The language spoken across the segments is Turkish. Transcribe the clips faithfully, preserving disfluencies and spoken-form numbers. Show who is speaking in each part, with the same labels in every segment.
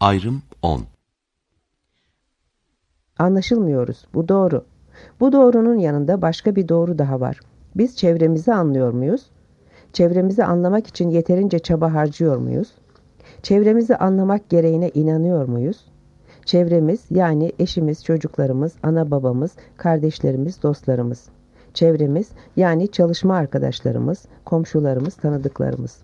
Speaker 1: Ayrım on.
Speaker 2: Anlaşılmıyoruz. Bu doğru. Bu doğrunun yanında başka bir doğru daha var. Biz çevremizi anlıyor muyuz? Çevremizi anlamak için yeterince çaba harcıyor muyuz? Çevremizi anlamak gereğine inanıyor muyuz? Çevremiz, yani eşimiz, çocuklarımız, ana babamız, kardeşlerimiz, dostlarımız. Çevremiz, yani çalışma arkadaşlarımız, komşularımız, tanıdıklarımız.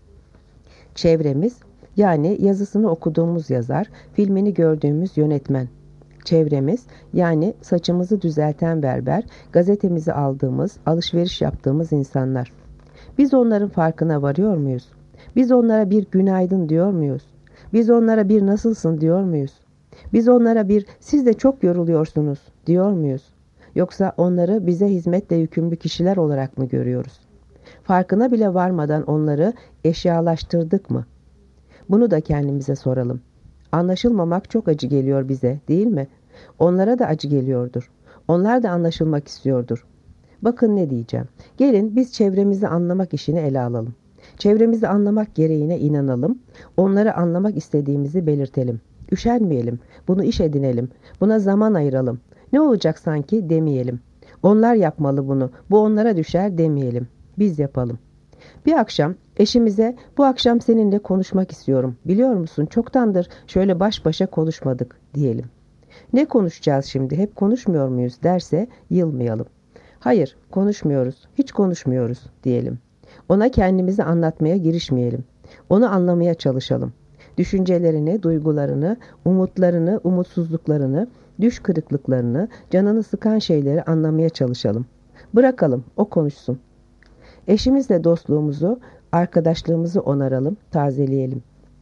Speaker 2: Çevremiz, yani yazısını okuduğumuz yazar, filmini gördüğümüz yönetmen. Çevremiz, yani saçımızı düzelten berber, gazetemizi aldığımız, alışveriş yaptığımız insanlar. Biz onların farkına varıyor muyuz? Biz onlara bir günaydın diyor muyuz? Biz onlara bir nasılsın diyor muyuz? Biz onlara bir siz de çok yoruluyorsunuz diyor muyuz? Yoksa onları bize hizmetle yükümlü kişiler olarak mı görüyoruz? Farkına bile varmadan onları eşyalaştırdık mı? Bunu da kendimize soralım. Anlaşılmamak çok acı geliyor bize, değil mi? Onlara da acı geliyordur. Onlar da anlaşılmak istiyordur. Bakın ne diyeceğim. Gelin biz çevremizi anlamak işini ele alalım. Çevremizi anlamak gereğine inanalım. Onları anlamak istediğimizi belirtelim. Üşenmeyelim. Bunu iş edinelim. Buna zaman ayıralım. Ne olacak sanki demeyelim. Onlar yapmalı bunu. Bu onlara düşer demeyelim. Biz yapalım. Bir akşam eşimize bu akşam seninle konuşmak istiyorum. Biliyor musun çoktandır şöyle baş başa konuşmadık diyelim. Ne konuşacağız şimdi, hep konuşmuyor muyuz derse yılmayalım. Hayır, konuşmuyoruz, hiç konuşmuyoruz diyelim. Ona kendimizi anlatmaya girişmeyelim. Onu anlamaya çalışalım. Düşüncelerini, duygularını, umutlarını, umutsuzluklarını, düş kırıklıklarını, canını sıkan şeyleri anlamaya çalışalım. Bırakalım, o konuşsun. Eşimizle dostluğumuzu, arkadaşlığımızı onaralım, tazeleyelim.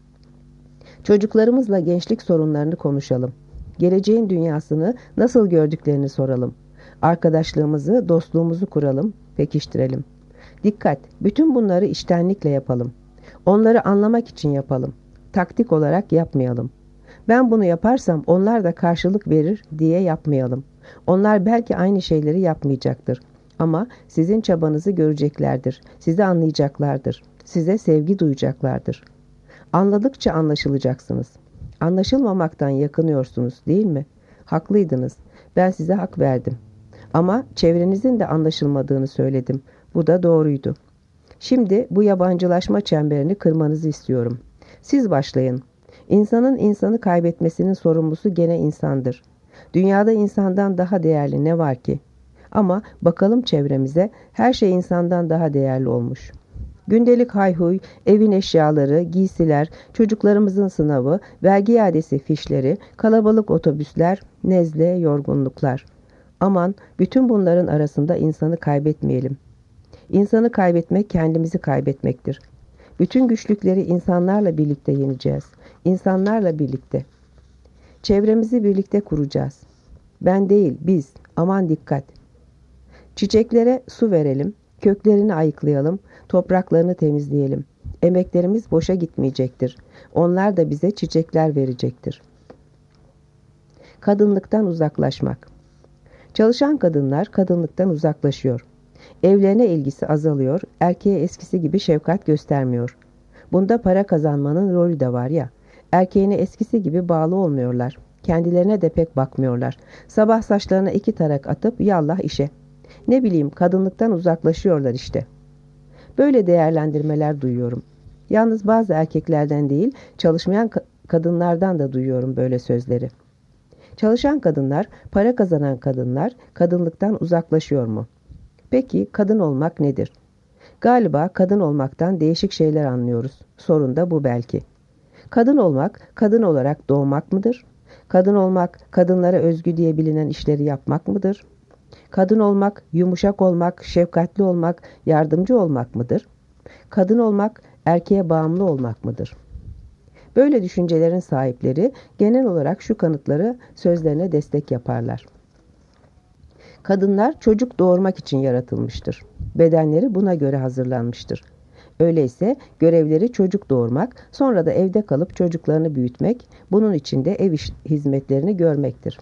Speaker 2: Çocuklarımızla gençlik sorunlarını konuşalım. Geleceğin dünyasını nasıl gördüklerini soralım. Arkadaşlığımızı, dostluğumuzu kuralım, pekiştirelim. Dikkat, bütün bunları içtenlikle yapalım. Onları anlamak için yapalım. Taktik olarak yapmayalım. Ben bunu yaparsam onlar da karşılık verir diye yapmayalım. Onlar belki aynı şeyleri yapmayacaktır. Ama sizin çabanızı göreceklerdir. Sizi anlayacaklardır. Size sevgi duyacaklardır. Anladıkça anlaşılacaksınız. Anlaşılmamaktan yakınıyorsunuz, değil mi? Haklıydınız. Ben size hak verdim. Ama çevrenizin de anlaşılmadığını söyledim. Bu da doğruydu. Şimdi bu yabancılaşma çemberini kırmanızı istiyorum. Siz başlayın. İnsanın insanı kaybetmesinin sorumlusu gene insandır. Dünyada insandan daha değerli ne var ki? Ama bakalım çevremize, her şey insandan daha değerli olmuş. Gündelik hayhuy, evin eşyaları, giysiler, çocuklarımızın sınavı, vergi iadesi fişleri, kalabalık otobüsler, nezle, yorgunluklar. Aman bütün bunların arasında insanı kaybetmeyelim. İnsanı kaybetmek kendimizi kaybetmektir. Bütün güçlükleri insanlarla birlikte yeneceğiz. İnsanlarla birlikte. Çevremizi birlikte kuracağız. Ben değil, biz. Aman dikkat. Çiçeklere su verelim, köklerini ayıklayalım, topraklarını temizleyelim. Emeklerimiz boşa gitmeyecektir. Onlar da bize çiçekler verecektir. Kadınlıktan uzaklaşmak. Çalışan kadınlar kadınlıktan uzaklaşıyor. Evlerine ilgisi azalıyor, erkeğe eskisi gibi şefkat göstermiyor. Bunda para kazanmanın rolü de var ya, erkeğine eskisi gibi bağlı olmuyorlar. Kendilerine de pek bakmıyorlar. Sabah saçlarına iki tarak atıp yallah işe. Ne bileyim, kadınlıktan uzaklaşıyorlar işte. Böyle değerlendirmeler duyuyorum. Yalnız bazı erkeklerden değil, çalışmayan kadınlardan da duyuyorum böyle sözleri. Çalışan kadınlar, para kazanan kadınlar kadınlıktan uzaklaşıyor mu? Peki kadın olmak nedir? Galiba kadın olmaktan değişik şeyler anlıyoruz. Sorun da bu belki. Kadın olmak, kadın olarak doğmak mıdır? Kadın olmak, kadınlara özgü diye bilinen işleri yapmak mıdır? Kadın olmak, yumuşak olmak, şefkatli olmak, yardımcı olmak mıdır? Kadın olmak, erkeğe bağımlı olmak mıdır? Böyle düşüncelerin sahipleri genel olarak şu kanıtları sözlerine destek yaparlar. Kadınlar çocuk doğurmak için yaratılmıştır. Bedenleri buna göre hazırlanmıştır. Öyleyse görevleri çocuk doğurmak, sonra da evde kalıp çocuklarını büyütmek, bunun için de ev iş hizmetlerini görmektir.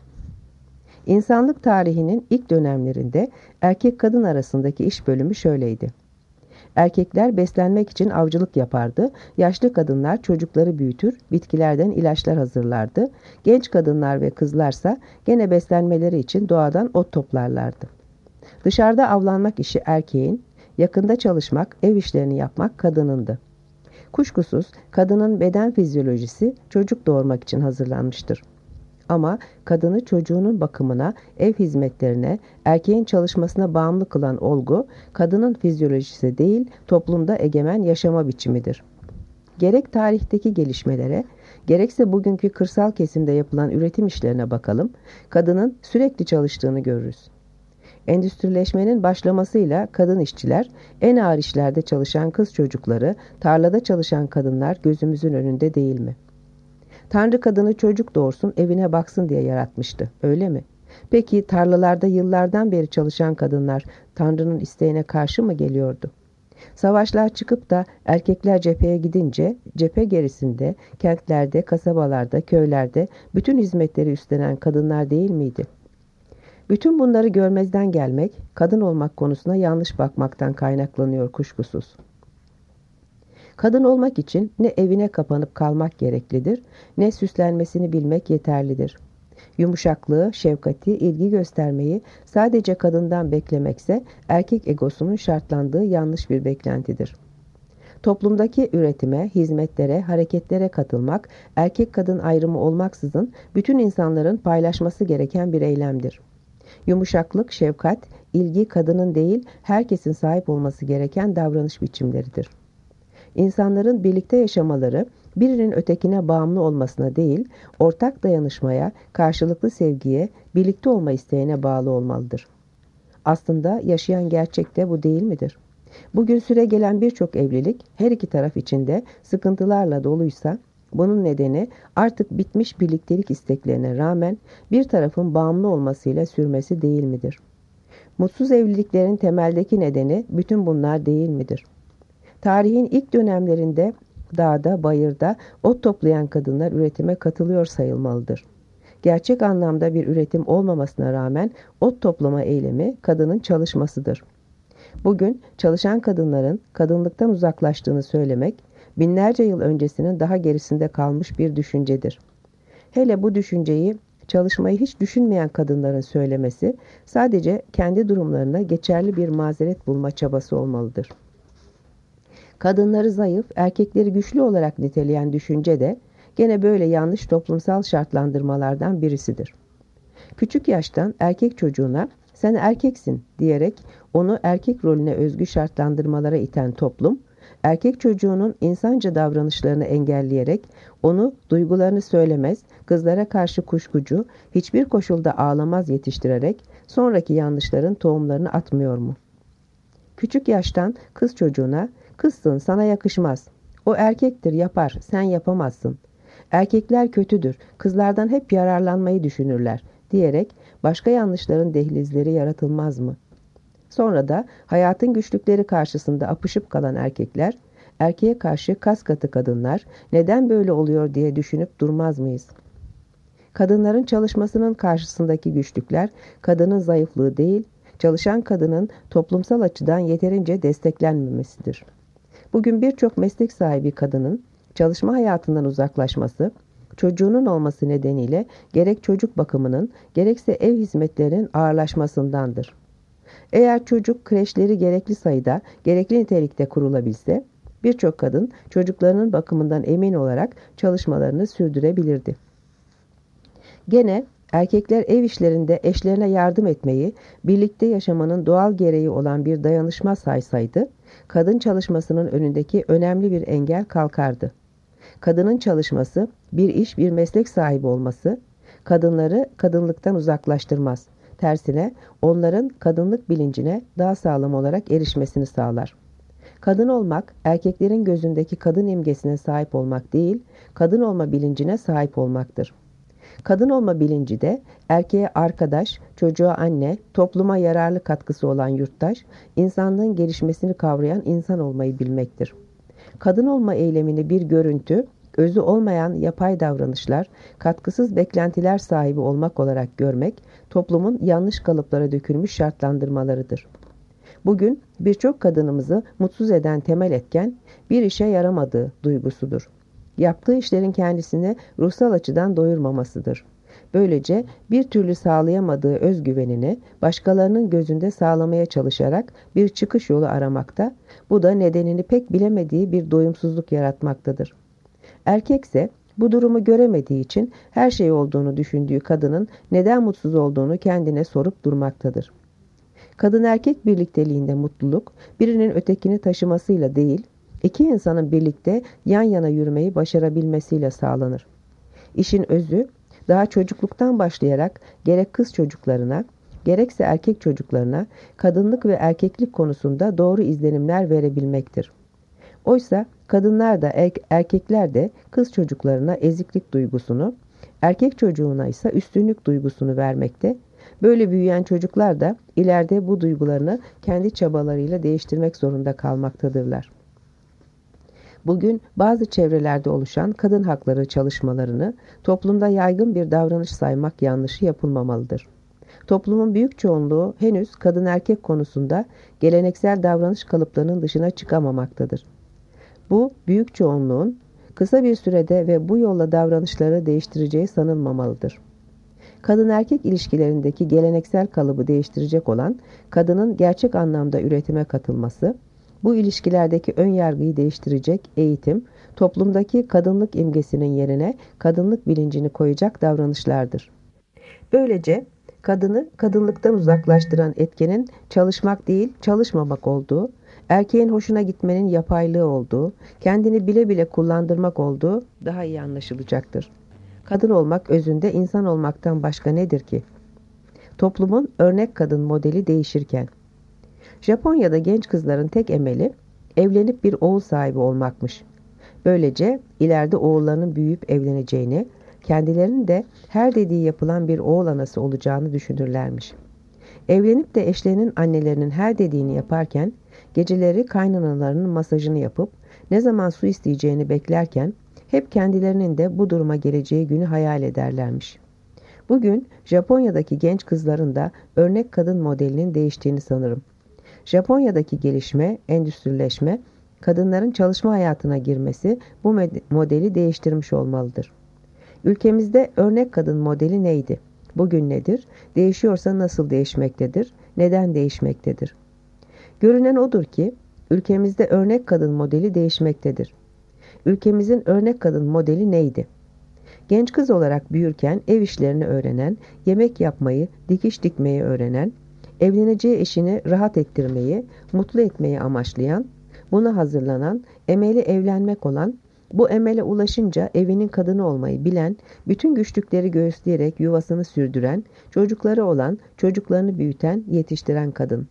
Speaker 2: İnsanlık tarihinin ilk dönemlerinde erkek kadın arasındaki iş bölümü şöyleydi. Erkekler beslenmek için avcılık yapardı. Yaşlı kadınlar çocukları büyütür, bitkilerden ilaçlar hazırlardı. Genç kadınlar ve kızlarsa gene beslenmeleri için doğadan ot toplarlardı. Dışarıda avlanmak işi erkeğin, yakında çalışmak, ev işlerini yapmak kadınındı. Kuşkusuz kadının beden fizyolojisi çocuk doğurmak için hazırlanmıştır. Ama kadını çocuğunun bakımına, ev hizmetlerine, erkeğin çalışmasına bağımlı kılan olgu, kadının fizyolojisi değil, toplumda egemen yaşama biçimidir. Gerek tarihteki gelişmelere, gerekse bugünkü kırsal kesimde yapılan üretim işlerine bakalım, kadının sürekli çalıştığını görürüz. Endüstrileşmenin başlamasıyla kadın işçiler, en ağır işlerde çalışan kız çocukları, tarlada çalışan kadınlar gözümüzün önünde değil mi? Tanrı kadını çocuk doğursun, evine baksın diye yaratmıştı, öyle mi? Peki tarlalarda yıllardan beri çalışan kadınlar Tanrı'nın isteğine karşı mı geliyordu? Savaşlar çıkıp da erkekler cepheye gidince, cephe gerisinde, kentlerde, kasabalarda, köylerde bütün hizmetleri üstlenen kadınlar değil miydi? Bütün bunları görmezden gelmek, kadın olmak konusuna yanlış bakmaktan kaynaklanıyor kuşkusuz. Kadın olmak için ne evine kapanıp kalmak gereklidir, ne süslenmesini bilmek yeterlidir. Yumuşaklığı, şefkati, ilgi göstermeyi sadece kadından beklemekse erkek egosunun şartlandığı yanlış bir beklentidir. Toplumdaki üretime, hizmetlere, hareketlere katılmak, erkek kadın ayrımı olmaksızın bütün insanların paylaşması gereken bir eylemdir. Yumuşaklık, şefkat, ilgi kadının değil, herkesin sahip olması gereken davranış biçimleridir. İnsanların birlikte yaşamaları, birinin ötekine bağımlı olmasına değil, ortak dayanışmaya, karşılıklı sevgiye, birlikte olma isteğine bağlı olmalıdır. Aslında yaşayan gerçek de bu değil midir? Bugün süregelen birçok evlilik, her iki taraf içinde sıkıntılarla doluysa, bunun nedeni artık bitmiş birliktelik isteklerine rağmen bir tarafın bağımlı olmasıyla sürmesi değil midir? Mutsuz evliliklerin temeldeki nedeni bütün bunlar değil midir? Tarihin ilk dönemlerinde dağda, bayırda ot toplayan kadınlar üretime katılıyor sayılmalıdır. Gerçek anlamda bir üretim olmamasına rağmen ot toplama eylemi kadının çalışmasıdır. Bugün çalışan kadınların kadınlıktan uzaklaştığını söylemek, binlerce yıl öncesinin daha gerisinde kalmış bir düşüncedir. Hele bu düşünceyi çalışmayı hiç düşünmeyen kadınların söylemesi sadece kendi durumlarına geçerli bir mazeret bulma çabası olmalıdır. Kadınları zayıf, erkekleri güçlü olarak niteleyen düşünce de gene böyle yanlış toplumsal şartlandırmalardan birisidir. Küçük yaştan erkek çocuğuna "sen erkeksin" diyerek onu erkek rolüne özgü şartlandırmalara iten toplum, erkek çocuğunun insanca davranışlarını engelleyerek onu duygularını söylemez, kızlara karşı kuşkucu, hiçbir koşulda ağlamaz yetiştirerek sonraki yanlışların tohumlarını atmıyor mu? Küçük yaştan kız çocuğuna "kızsın, sana yakışmaz. O erkektir, yapar, sen yapamazsın. Erkekler kötüdür, kızlardan hep yararlanmayı düşünürler" diyerek başka yanlışların dehlizleri yaratılmaz mı? Sonra da hayatın güçlükleri karşısında apışıp kalan erkekler, erkeğe karşı kas katı kadınlar neden böyle oluyor diye düşünüp durmaz mıyız? Kadınların çalışmasının karşısındaki güçlükler kadının zayıflığı değil, çalışan kadının toplumsal açıdan yeterince desteklenmemesidir. Bugün birçok meslek sahibi kadının çalışma hayatından uzaklaşması, çocuğunun olması nedeniyle gerek çocuk bakımının gerekse ev hizmetlerinin ağırlaşmasındandır. Eğer çocuk kreşleri gerekli sayıda, gerekli nitelikte kurulabilse, birçok kadın çocuklarının bakımından emin olarak çalışmalarını sürdürebilirdi. Gene erkekler ev işlerinde eşlerine yardım etmeyi, birlikte yaşamanın doğal gereği olan bir dayanışma saysaydı, kadın çalışmasının önündeki önemli bir engel kalkardı. Kadının çalışması, bir iş, bir meslek sahibi olması, kadınları kadınlıktan uzaklaştırmaz. Tersine onların kadınlık bilincine daha sağlam olarak erişmesini sağlar. Kadın olmak, erkeklerin gözündeki kadın imgesine sahip olmak değil, kadın olma bilincine sahip olmaktır. Kadın olma bilinci de erkeğe arkadaş, çocuğa anne, topluma yararlı katkısı olan yurttaş, insanlığın gelişmesini kavrayan insan olmayı bilmektir. Kadın olma eylemini bir görüntü, özü olmayan yapay davranışlar, katkısız beklentiler sahibi olmak olarak görmek, toplumun yanlış kalıplara dökülmüş şartlandırmalarıdır. Bugün birçok kadınımızı mutsuz eden temel etken bir işe yaramadığı duygusudur. Yaptığı işlerin kendisini ruhsal açıdan doyurmamasıdır. Böylece bir türlü sağlayamadığı özgüvenini başkalarının gözünde sağlamaya çalışarak bir çıkış yolu aramakta, bu da nedenini pek bilemediği bir doyumsuzluk yaratmaktadır. Erkekse bu durumu göremediği için her şey olduğunu düşündüğü kadının neden mutsuz olduğunu kendine sorup durmaktadır. Kadın erkek birlikteliğinde mutluluk birinin ötekini taşımasıyla değil, iki insanın birlikte yan yana yürümeyi başarabilmesiyle sağlanır. İşin özü daha çocukluktan başlayarak gerek kız çocuklarına gerekse erkek çocuklarına kadınlık ve erkeklik konusunda doğru izlenimler verebilmektir. Oysa kadınlar da erkekler de kız çocuklarına eziklik duygusunu, erkek çocuğuna ise üstünlük duygusunu vermekte. Böyle büyüyen çocuklar da ileride bu duygularını kendi çabalarıyla değiştirmek zorunda kalmaktadırlar. Bugün bazı çevrelerde oluşan kadın hakları çalışmalarını toplumda yaygın bir davranış saymak yanlışı yapılmamalıdır. Toplumun büyük çoğunluğu henüz kadın erkek konusunda geleneksel davranış kalıplarının dışına çıkamamaktadır. Bu büyük çoğunluğun kısa bir sürede ve bu yolla davranışları değiştireceği sanılmamalıdır. Kadın erkek ilişkilerindeki geleneksel kalıbı değiştirecek olan kadının gerçek anlamda üretime katılması, bu ilişkilerdeki ön yargıyı değiştirecek eğitim, toplumdaki kadınlık imgesinin yerine kadınlık bilincini koyacak davranışlardır. Böylece kadını kadınlıktan uzaklaştıran etkenin çalışmak değil, çalışmamak olduğu, erkeğin hoşuna gitmenin yapaylığı olduğu, kendini bile bile kullandırmak olduğu daha iyi anlaşılacaktır. Kadın olmak özünde insan olmaktan başka nedir ki? Toplumun örnek kadın modeli değişirken, Japonya'da genç kızların tek emeli evlenip bir oğul sahibi olmakmış. Böylece ileride oğullarının büyüyüp evleneceğini, kendilerinin de her dediği yapılan bir oğul anası olacağını düşünürlermiş. Evlenip de eşlerinin annelerinin her dediğini yaparken, geceleri kaynanalarının masajını yapıp ne zaman su isteyeceğini beklerken, hep kendilerinin de bu duruma geleceği günü hayal ederlermiş. Bugün Japonya'daki genç kızların da örnek kadın modelinin değiştiğini sanırım. Japonya'daki gelişme, endüstrileşme, kadınların çalışma hayatına girmesi bu modeli değiştirmiş olmalıdır. Ülkemizde örnek kadın modeli neydi? Bugün nedir? Değişiyorsa nasıl değişmektedir? Neden değişmektedir? Görünen odur ki ülkemizde örnek kadın modeli değişmektedir. Ülkemizin örnek kadın modeli neydi? Genç kız olarak büyürken ev işlerini öğrenen, yemek yapmayı, dikiş dikmeyi öğrenen, evleneceği eşini rahat ettirmeyi, mutlu etmeyi amaçlayan, buna hazırlanan, emeli evlenmek olan, bu emele ulaşınca evinin kadını olmayı bilen, bütün güçlükleri göğüsleyerek yuvasını sürdüren, çocukları olan, çocuklarını büyüten, yetiştiren kadın.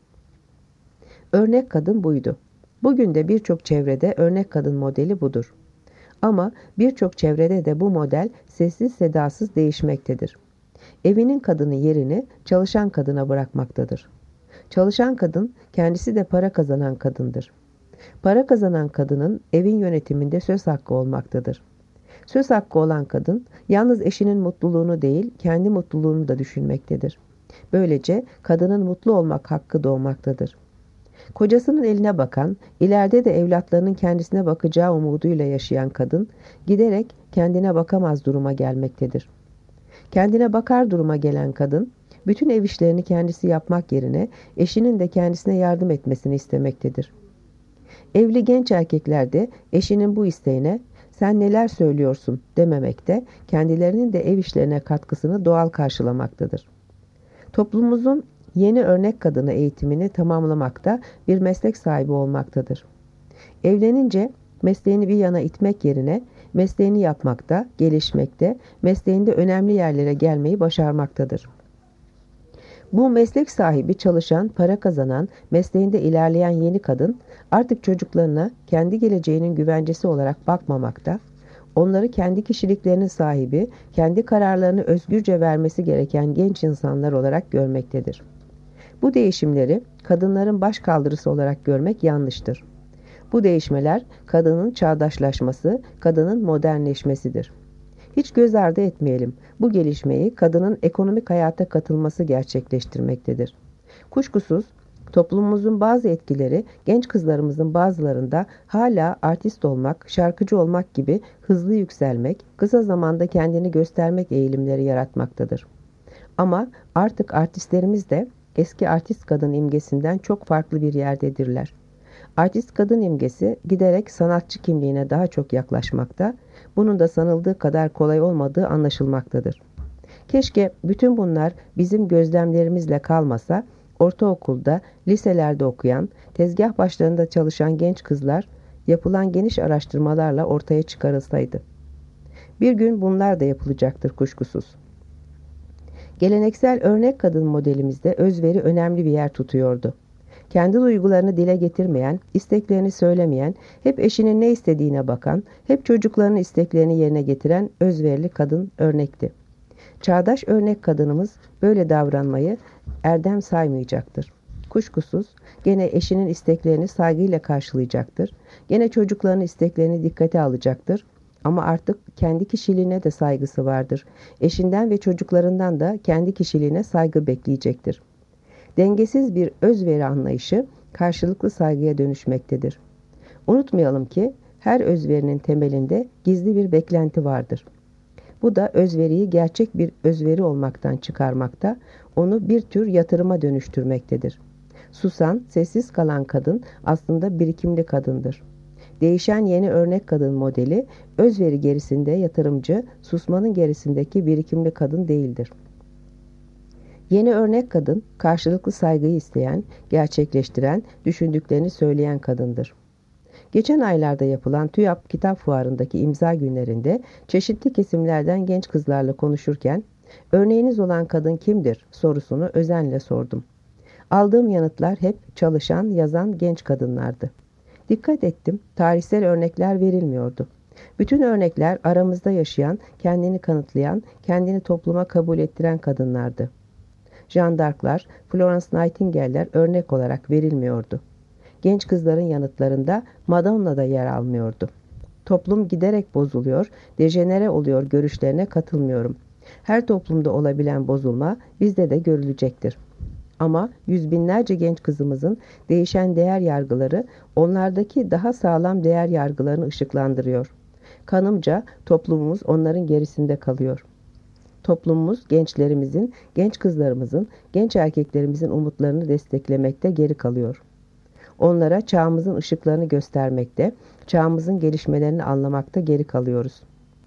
Speaker 2: Örnek kadın buydu. Bugün de birçok çevrede örnek kadın modeli budur. Ama birçok çevrede de bu model sessiz sedasız değişmektedir. Evinin kadını yerini çalışan kadına bırakmaktadır. Çalışan kadın kendisi de para kazanan kadındır. Para kazanan kadının evin yönetiminde söz hakkı olmaktadır. Söz hakkı olan kadın yalnız eşinin mutluluğunu değil kendi mutluluğunu da düşünmektedir. Böylece kadının mutlu olmak hakkı doğmaktadır. Kocasının eline bakan, ileride de evlatlarının kendisine bakacağı umuduyla yaşayan kadın, giderek kendine bakamaz duruma gelmektedir. Kendine bakar duruma gelen kadın, bütün ev işlerini kendisi yapmak yerine eşinin de kendisine yardım etmesini istemektedir. Evli genç erkekler de eşinin bu isteğine "sen neler söylüyorsun" dememekte, kendilerinin de ev işlerine katkısını doğal karşılamaktadır. Toplumumuzun yeni örnek kadını eğitimini tamamlamakta bir meslek sahibi olmaktadır. Evlenince mesleğini bir yana itmek yerine mesleğini yapmakta, gelişmekte, mesleğinde önemli yerlere gelmeyi başarmaktadır. Bu meslek sahibi, çalışan, para kazanan, mesleğinde ilerleyen yeni kadın artık çocuklarına kendi geleceğinin güvencesi olarak bakmamakta, onları kendi kişiliklerinin sahibi, kendi kararlarını özgürce vermesi gereken genç insanlar olarak görmektedir. Bu değişimleri kadınların başkaldırısı olarak görmek yanlıştır. Bu değişmeler kadının çağdaşlaşması, kadının modernleşmesidir. Hiç göz ardı etmeyelim. Bu gelişmeyi kadının ekonomik hayata katılması gerçekleştirmektedir. Kuşkusuz Toplumumuzun bazı etkileri genç kızlarımızın bazılarında hala artist olmak, şarkıcı olmak gibi hızlı yükselmek, kısa zamanda kendini göstermek eğilimleri yaratmaktadır. Ama artık artistlerimiz de eski artist kadın imgesinden çok farklı bir yerdedirler. Artist kadın imgesi giderek sanatçı kimliğine daha çok yaklaşmakta, bunun da sanıldığı kadar kolay olmadığı anlaşılmaktadır. Keşke bütün bunlar bizim gözlemlerimizle kalmasa, ortaokulda, liselerde okuyan, tezgah başlarında çalışan genç kızlar yapılan geniş araştırmalarla ortaya çıkarılsaydı. Bir gün bunlar da yapılacaktır kuşkusuz. Geleneksel örnek kadın modelimizde özveri önemli bir yer tutuyordu. Kendi duygularını dile getirmeyen, isteklerini söylemeyen, hep eşinin ne istediğine bakan, hep çocuklarının isteklerini yerine getiren özverili kadın örnekti. Çağdaş örnek kadınımız böyle davranmayı erdem saymayacaktır. Kuşkusuz gene eşinin isteklerini saygıyla karşılayacaktır. Gene çocuklarının isteklerini dikkate alacaktır. Ama artık kendi kişiliğine de saygısı vardır. Eşinden ve çocuklarından da kendi kişiliğine saygı bekleyecektir. Dengesiz bir özveri anlayışı karşılıklı saygıya dönüşmektedir. Unutmayalım ki her özverinin temelinde gizli bir beklenti vardır. Bu da özveriyi gerçek bir özveri olmaktan çıkarmakta, onu bir tür yatırıma dönüştürmektedir. Susan, sessiz kalan kadın aslında birikimli kadındır. Değişen yeni örnek kadın modeli, özveri gerisinde yatırımcı, susmanın gerisindeki birikimli kadın değildir. Yeni örnek kadın, karşılıklı saygıyı isteyen, gerçekleştiren, düşündüklerini söyleyen kadındır. Geçen aylarda yapılan TÜYAP Kitap Fuarı'ndaki imza günlerinde çeşitli kesimlerden genç kızlarla konuşurken, örneğiniz olan kadın kimdir sorusunu özenle sordum. Aldığım yanıtlar hep çalışan, yazan genç kadınlardı. Dikkat ettim, tarihsel örnekler verilmiyordu. Bütün örnekler aramızda yaşayan, kendini kanıtlayan, kendini topluma kabul ettiren kadınlardı. Jeanne d'Arc'lar, Florence Nightingale'ler örnek olarak verilmiyordu. Genç kızların yanıtlarında Madonna da yer almıyordu. Toplum giderek bozuluyor, dejenere oluyor görüşlerine katılmıyorum. Her toplumda olabilen bozulma bizde de görülecektir. Ama yüz binlerce genç kızımızın değişen değer yargıları onlardaki daha sağlam değer yargılarını ışıklandırıyor. Kanımca toplumumuz onların gerisinde kalıyor. Toplumumuz gençlerimizin, genç kızlarımızın, genç erkeklerimizin umutlarını desteklemekte geri kalıyor. Onlara çağımızın ışıklarını göstermekte, çağımızın gelişmelerini anlamakta geri kalıyoruz.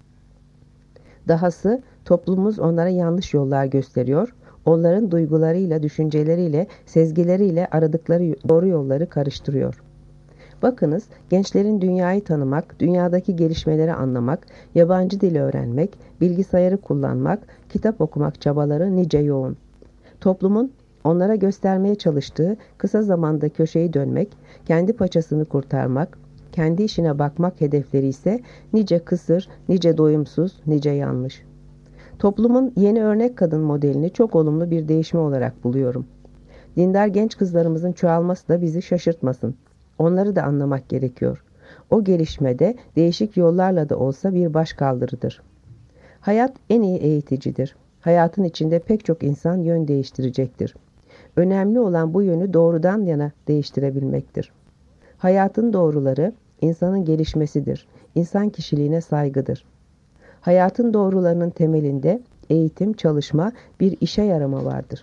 Speaker 2: Dahası toplumumuz onlara yanlış yollar gösteriyor, onların duygularıyla, düşünceleriyle, sezgileriyle aradıkları doğru yolları karıştırıyor. Bakınız, gençlerin dünyayı tanımak, dünyadaki gelişmeleri anlamak, yabancı dili öğrenmek, bilgisayarı kullanmak, kitap okumak çabaları nice yoğun. Toplumun onlara göstermeye çalıştığı kısa zamanda köşeyi dönmek, kendi paçasını kurtarmak, kendi işine bakmak hedefleri ise nice kısır, nice doyumsuz, nice yanlış. Toplumun yeni örnek kadın modelini çok olumlu bir değişme olarak buluyorum. Dindar genç kızlarımızın çoğalması da bizi şaşırtmasın. Onları da anlamak gerekiyor. O gelişmede değişik yollarla da olsa bir başkaldırıdır. Hayat en iyi eğiticidir. Hayatın içinde pek çok insan yön değiştirecektir. Önemli olan bu yönü doğrudan yana değiştirebilmektir. Hayatın doğruları insanın gelişmesidir. İnsan kişiliğine saygıdır. Hayatın doğrularının temelinde eğitim, çalışma, bir işe yarama vardır.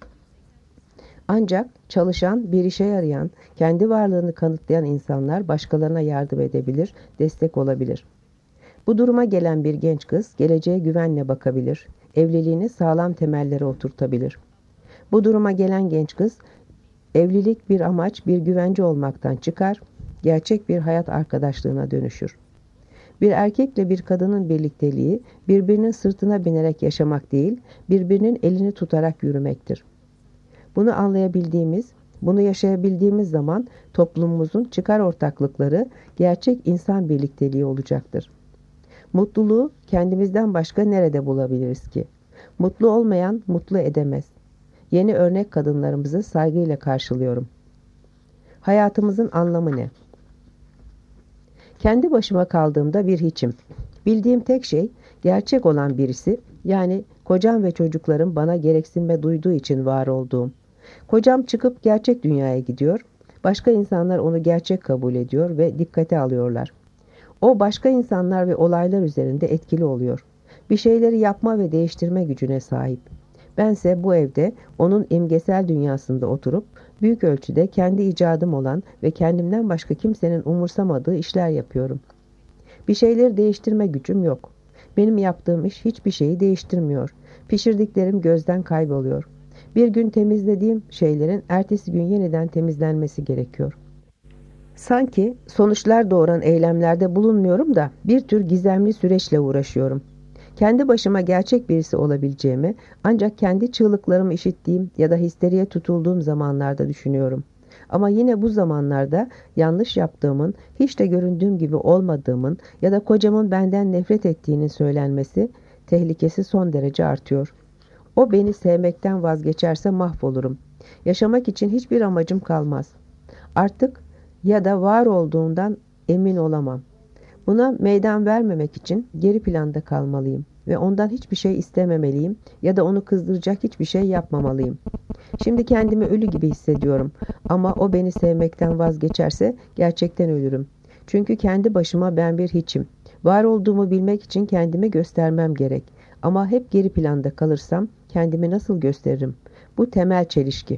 Speaker 2: Ancak çalışan, bir işe yarayan, kendi varlığını kanıtlayan insanlar başkalarına yardım edebilir, destek olabilir. Bu duruma gelen bir genç kız geleceğe güvenle bakabilir, evliliğini sağlam temellere oturtabilir. Bu duruma gelen genç kız, evlilik bir amaç, bir güvence olmaktan çıkar, gerçek bir hayat arkadaşlığına dönüşür. Bir erkekle bir kadının birlikteliği, birbirinin sırtına binerek yaşamak değil, birbirinin elini tutarak yürümektir. Bunu anlayabildiğimiz, bunu yaşayabildiğimiz zaman toplumumuzun çıkar ortaklıkları gerçek insan birlikteliği olacaktır. Mutluluğu kendimizden başka nerede bulabiliriz ki? Mutlu olmayan mutlu edemez. Yeni örnek kadınlarımızı saygıyla karşılıyorum. Hayatımızın anlamı ne? Kendi başıma kaldığımda bir hiçim. Bildiğim tek şey gerçek olan birisi, yani kocam ve çocuklarım bana gereksinme duyduğu için var olduğum. Kocam çıkıp gerçek dünyaya gidiyor. Başka insanlar onu gerçek kabul ediyor ve dikkate alıyorlar. O başka insanlar ve olaylar üzerinde etkili oluyor. Bir şeyleri yapma ve değiştirme gücüne sahip. Bense bu evde onun imgesel dünyasında oturup büyük ölçüde kendi icadım olan ve kendimden başka kimsenin umursamadığı işler yapıyorum. Bir şeyleri değiştirme gücüm yok. Benim yaptığım iş hiçbir şeyi değiştirmiyor. Pişirdiklerim gözden kayboluyor. Bir gün temizlediğim şeylerin ertesi gün yeniden temizlenmesi gerekiyor. Sanki sonuçlar doğuran eylemlerde bulunmuyorum da bir tür gizemli süreçle uğraşıyorum. Kendi başıma gerçek birisi olabileceğimi ancak kendi çığlıklarımı işittiğim ya da histeriye tutulduğum zamanlarda düşünüyorum. Ama yine bu zamanlarda yanlış yaptığımın, hiç de göründüğüm gibi olmadığımın ya da kocamın benden nefret ettiğinin söylenmesi tehlikesi son derece artıyor. O beni sevmekten vazgeçerse mahvolurum. Yaşamak için hiçbir amacım kalmaz. Artık ya da var olduğundan emin olamam. Buna meydan vermemek için geri planda kalmalıyım ve ondan hiçbir şey istememeliyim ya da onu kızdıracak hiçbir şey yapmamalıyım. Şimdi kendimi ölü gibi hissediyorum ama o beni sevmekten vazgeçerse gerçekten ölürüm. Çünkü kendi başıma ben bir hiçim. Var olduğumu bilmek için kendimi göstermem gerek. Ama hep geri planda kalırsam kendimi nasıl gösteririm? Bu temel çelişki.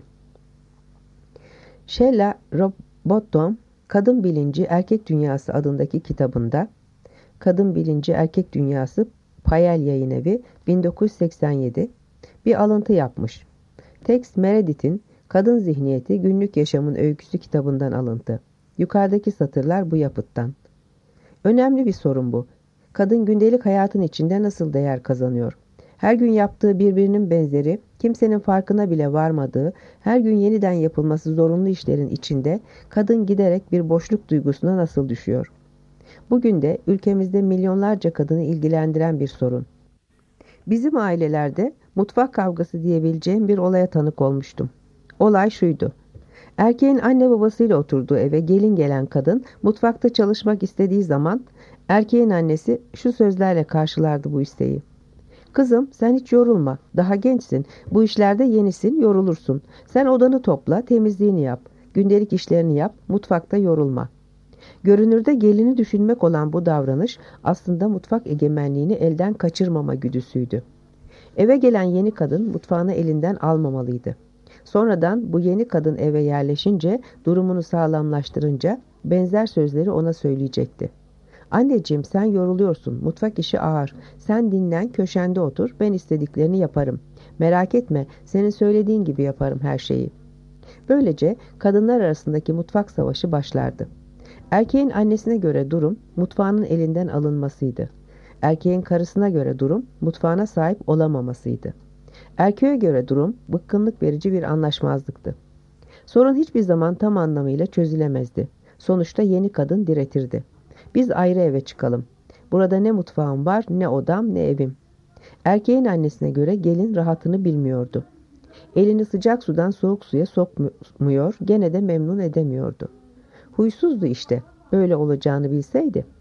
Speaker 2: Sheila Robotham, Kadın Bilinci Erkek Dünyası adındaki kitabında, Kadın Bilinci Erkek Dünyası Payel Yayınevi bin dokuz yüz seksen yedi bir alıntı yapmış. Tex Meredith'in Kadın Zihniyeti Günlük Yaşamın Öyküsü kitabından alıntı. Yukarıdaki satırlar bu yapıttan. Önemli bir sorun bu. Kadın gündelik hayatın içinde nasıl değer kazanıyor? Her gün yaptığı birbirinin benzeri, kimsenin farkına bile varmadığı, her gün yeniden yapılması zorunlu işlerin içinde kadın giderek bir boşluk duygusuna nasıl düşüyor? Bugün de ülkemizde milyonlarca kadını ilgilendiren bir sorun. Bizim ailelerde mutfak kavgası diyebileceğim bir olaya tanık olmuştum. Olay şuydu. Erkeğin anne babasıyla oturduğu eve gelin gelen kadın mutfakta çalışmak istediği zaman erkeğin annesi şu sözlerle karşılardı bu isteği. Kızım sen hiç yorulma, daha gençsin, bu işlerde yenisin, yorulursun. Sen odanı topla, temizliğini yap, gündelik işlerini yap, mutfakta yorulma. Görünürde gelini düşünmek olan bu davranış aslında mutfak egemenliğini elden kaçırmama güdüsüydü. Eve gelen yeni kadın mutfağını elinden almamalıydı. Sonradan bu yeni kadın eve yerleşince, durumunu sağlamlaştırınca benzer sözleri ona söyleyecekti. Anneciğim sen yoruluyorsun, mutfak işi ağır, sen dinlen köşende otur, ben istediklerini yaparım. Merak etme, senin söylediğin gibi yaparım her şeyi. Böylece kadınlar arasındaki mutfak savaşı başlardı. Erkeğin annesine göre durum, mutfağının elinden alınmasıydı. Erkeğin karısına göre durum, mutfağına sahip olamamasıydı. Erkeğe göre durum, bıkkınlık verici bir anlaşmazlıktı. Sorun hiçbir zaman tam anlamıyla çözülemezdi. Sonuçta yeni kadın diretirdi. Biz ayrı eve çıkalım. Burada ne mutfağım var, ne odam, ne evim. Erkeğin annesine göre gelin rahatını bilmiyordu. Elini sıcak sudan soğuk suya sokmuyor, gene de memnun edemiyordu. Huysuzdu işte, öyle olacağını bilseydi.